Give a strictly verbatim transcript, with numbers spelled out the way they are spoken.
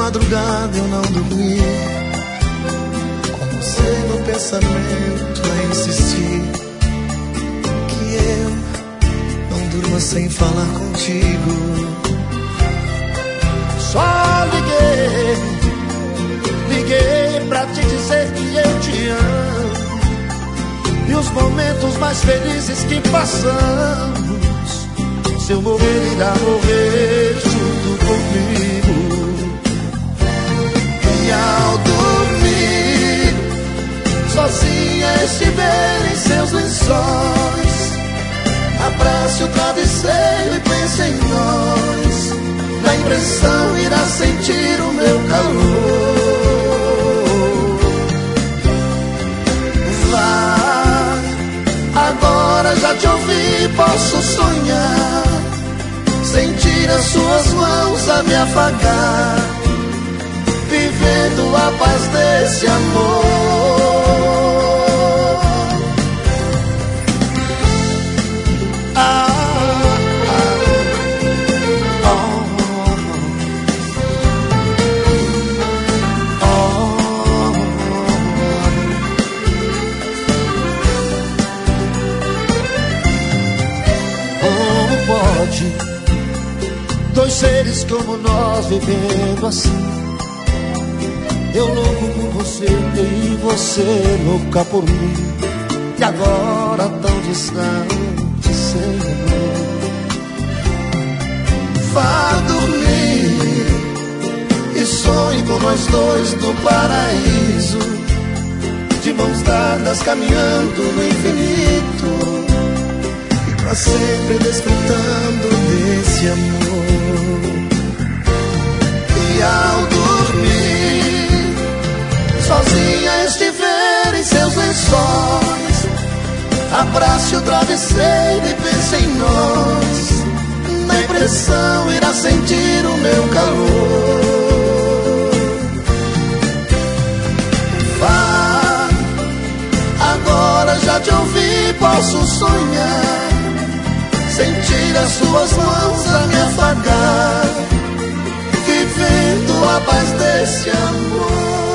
madrugada eu não dormi, com você no pensamento a insistir, que eu não durma sem falar contigo. Só liguei, liguei pra te dizer que eu te amo, e os momentos mais felizes que passamos, se eu morrer irá morrer junto comigo. E ao dormir, sozinha estiver em seus lençóis, abrace o travesseiro e pense em nós. Na impressão irá sentir o meu calor. Vá, agora já te ouvi, posso sonhar, sentir as suas mãos a me afagar, vivendo a paz desse amor. Ah, ah, oh, oh, oh. Como pode dois seres como nós vivendo assim? Eu louco por você e você louca por mim, e agora tão distante sem amor. Vá dormir e sonhe com nós dois no paraíso, de mãos dadas caminhando no infinito, e pra sempre desfrutando desse amor. E ao dormir, sozinha estiver em seus lençóis, abrace o travesseiro e pense em nós. Na impressão irá sentir o meu calor. Vá, agora já te ouvi, posso sonhar, sentir as suas mãos a me afagar, vivendo a paz desse amor.